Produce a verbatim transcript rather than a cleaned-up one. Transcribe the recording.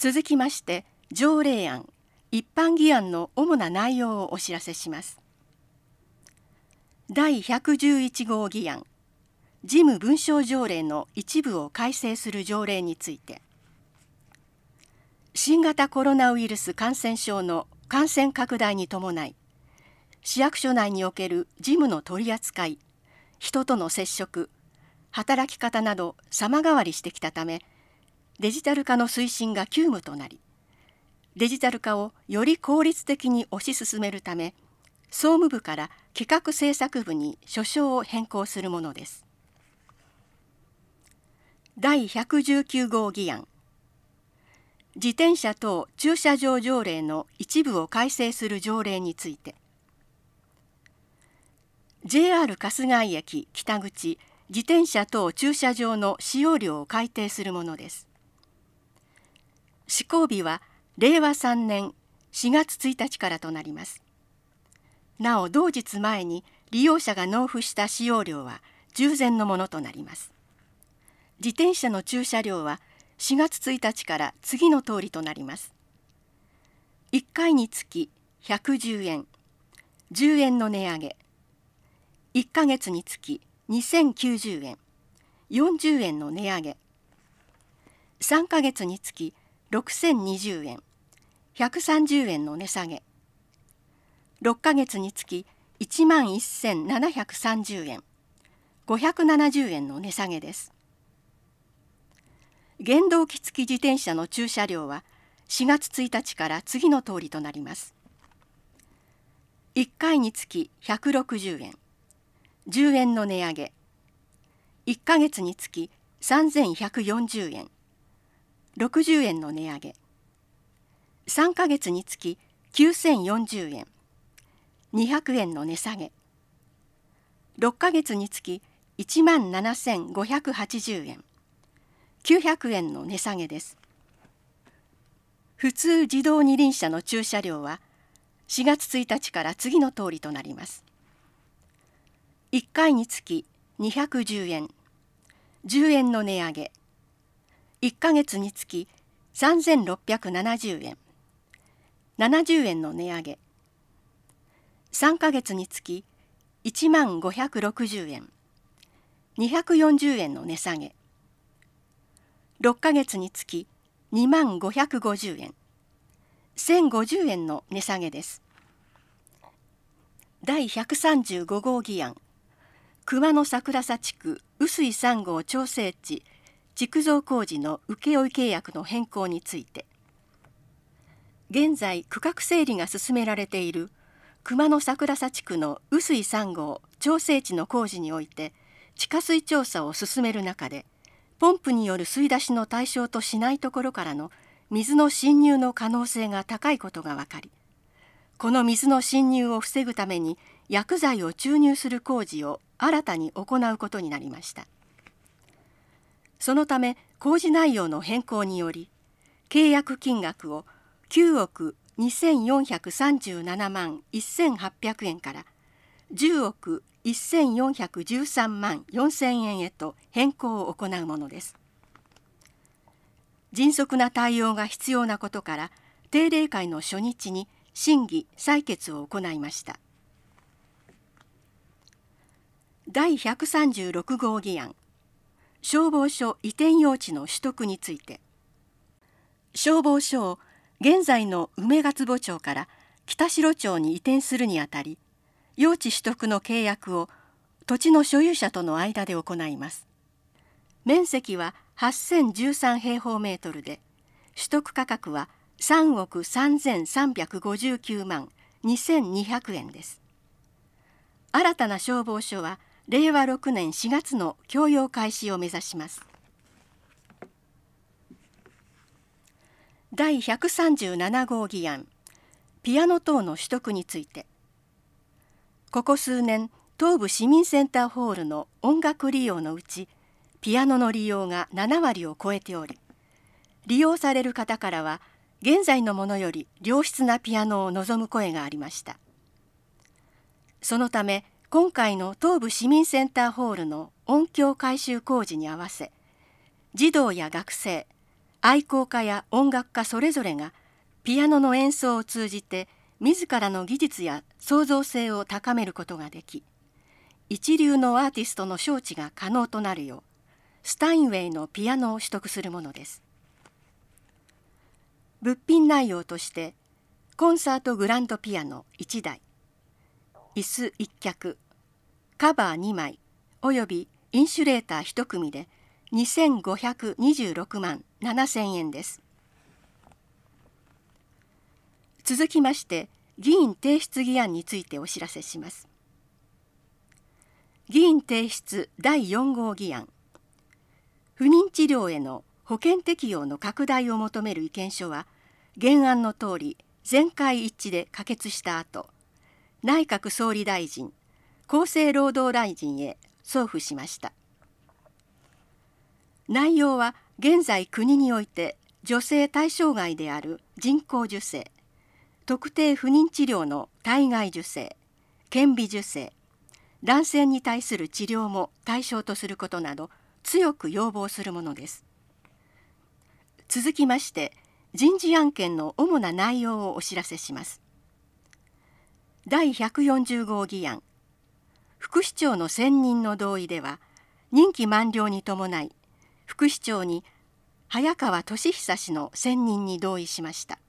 続きまして条例案、一般議案の主な内容をお知らせします。だいひゃくじゅういち号議案、事務文書条例の一部を改正する条例について、新型コロナウイルス感染症の感染拡大に伴い、市役所内における事務の取り扱い、人との接触、働き方など様変わりしてきたため、デジタル化の推進が急務となり、デジタル化をより効率的に推し進めるため、総務部から企画政策部に所掌を変更するものです。だいひゃくじゅうきゅう号議案、自転車等駐車場条例の一部を改正する条例について、ジェイアール 春日井駅北口自転車等駐車場の使用料を改定するものです。施行日はれいわさんねんしがつついたちからとなります。なお同日前に利用者が納付した使用料は従前のものとなります。自転車の駐車料はしがつついたちから次の通りとなります。いっかいにつきひゃくじゅうえん、じゅうえんの値上げ、いっかげつにつきにせんきゅうじゅうえん、よんじゅうえんの値上げ、さんかげつにつきろくせんにじゅうえん、ひゃくさんじゅうえんの値下げ、ろっかげつにつきいちまんせんななひゃくさんじゅうえん、ごひゃくななじゅうえんの値下げです。原動機付き自転車の駐車料はしがつついたちから次の通りとなります。いっかいにつきひゃくろくじゅうえん、じゅうえんの値上げ、いっかげつにつきさんぜんひゃくよんじゅうえん、ろくじゅうえんの値上げ、さんかげつにつききゅうせんよんじゅうえん、にひゃくえんの値下げ、ろっかげつにつきいちまんななせんごひゃくはちじゅうえん、きゅうひゃくえんの値下げです。普通自動二輪車の駐車料はしがつついたちから次の通りとなります。いっかいにつきにひゃくじゅうえん、じゅうえんの値上げ、いっかげつにつきさんぜんろっぴゃくななじゅうえん、ななじゅうえんの値上げ、さんかげつにつきいちまんごひゃくろくじゅうえん、にひゃくよんじゅうえんの値下げ、ろっかげつにつきにまんごひゃくごじゅうえん、せんごじゅうえんの値下げです。だいひゃくさんじゅうご号議案、熊野桜佐地区臼井さん号調整地築造工事の請負契約の変更について、現在区画整理が進められている熊野桜佐地区の臼井さん号調整地の工事において地下水調査を進める中で、ポンプによる水出しの対象としないところからの水の侵入の可能性が高いことが分かり、この水の侵入を防ぐために薬剤を注入する工事を新たに行うことになりました。そのため工事内容の変更により、契約金額をきゅうおくにせんよんひゃくさんじゅうななまんせんはっぴゃくえんからじゅうおくせんよんひゃくじゅうさんまんよんせんえんへと変更を行うものです。迅速な対応が必要なことから、定例会の初日に審議・採決を行いました。だいひゃくさんじゅうろく号議案、消防署移転用地の取得について、消防署を現在の梅ヶ坪町から北城町に移転するにあたり、用地取得の契約を土地の所有者との間で行います。面積ははっせんじゅうさん平方メートルで、取得価格はさんおくさんぜんさんびゃくごじゅうきゅうまんにせんにひゃくえんです。新たな消防署はれいわろくねんしがつの供用開始を目指します。だいひゃくさんじゅうなな号議案、ピアノ等の取得について、ここ数年、東部市民センターホールの音楽利用のうち、ピアノの利用がななわりを超えており、利用される方からは、現在のものより良質なピアノを望む声がありました。そのため、今回の東部市民センターホールの音響改修工事に合わせ、児童や学生、 愛好家や音楽家それぞれがピアノの演奏を通じて自らの技術や創造性を高めることができ、一流のアーティストの招致が可能となるよう、スタインウェイのピアノを取得するものです。物品内容として、コンサートグランドピアノいちだい、椅子いっ脚、カバーにまいおよびインシュレーターいち組でにせんごひゃくにじゅうろくまんななせんえんです。続きまして、議員提出議案についてお知らせします。議員提出だいよん号議案。不妊治療への保険適用の拡大を求める意見書は、原案のとおり全会一致で可決した後、内閣総理大臣、厚生労働大臣へ送付しました。内容は現在国において女性対象外である人工授精、特定不妊治療の体外受精、顕微授精、卵巣に対する治療も対象とすることなど強く要望するものです。続きまして人事案件の主な内容をお知らせします。だいひゃくよんじゅう号議案。副市長の選任の同意では、任期満了に伴い副市長に早川俊久氏の選任に同意しました。